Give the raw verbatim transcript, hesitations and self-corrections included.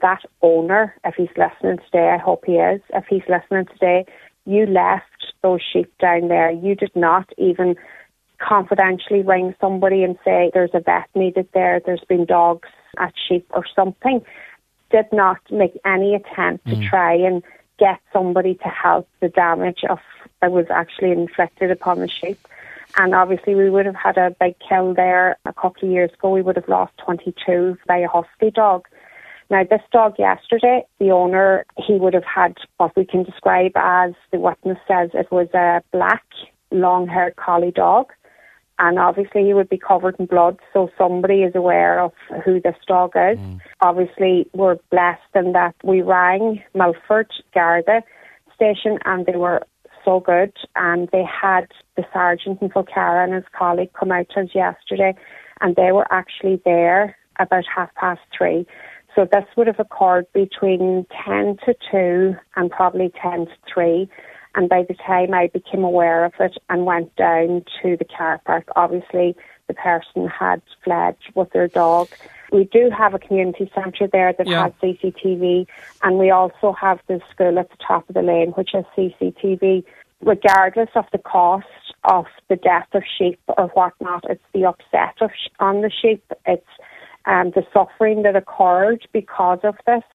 that owner, if he's listening today, I hope he is, if he's listening today, you left those sheep down there. You did not even confidentially ring somebody and say there's a vet needed there, there's been dogs at sheep or something. Did not make any attempt mm. to try and get somebody to help the damage of that was actually inflicted upon the sheep. And obviously we would have had a big kill there a couple of years ago. We would have lost twenty-two by a husky dog. Now this dog yesterday, the owner, he would have had what we can describe as, the witness says, it was a black, long-haired collie dog. And obviously he would be covered in blood, so somebody is aware of who this dog is. Mm. Obviously we're blessed in that we rang Milford Garda station and they were so good, and they had the sergeant in Fulcara and his colleague come out to us yesterday, and they were actually there about half past three. So this would have occurred between ten to two and probably ten to three. And by the time I became aware of it and went down to the car park, obviously the person had fled with their dog. We do have a community centre there that yeah. has C C T V, and we also have the school at the top of the lane, which has C C T V. Regardless of the cost of the death of sheep or whatnot, it's the upset of sh- on the sheep. It's um, the suffering that occurred because of this.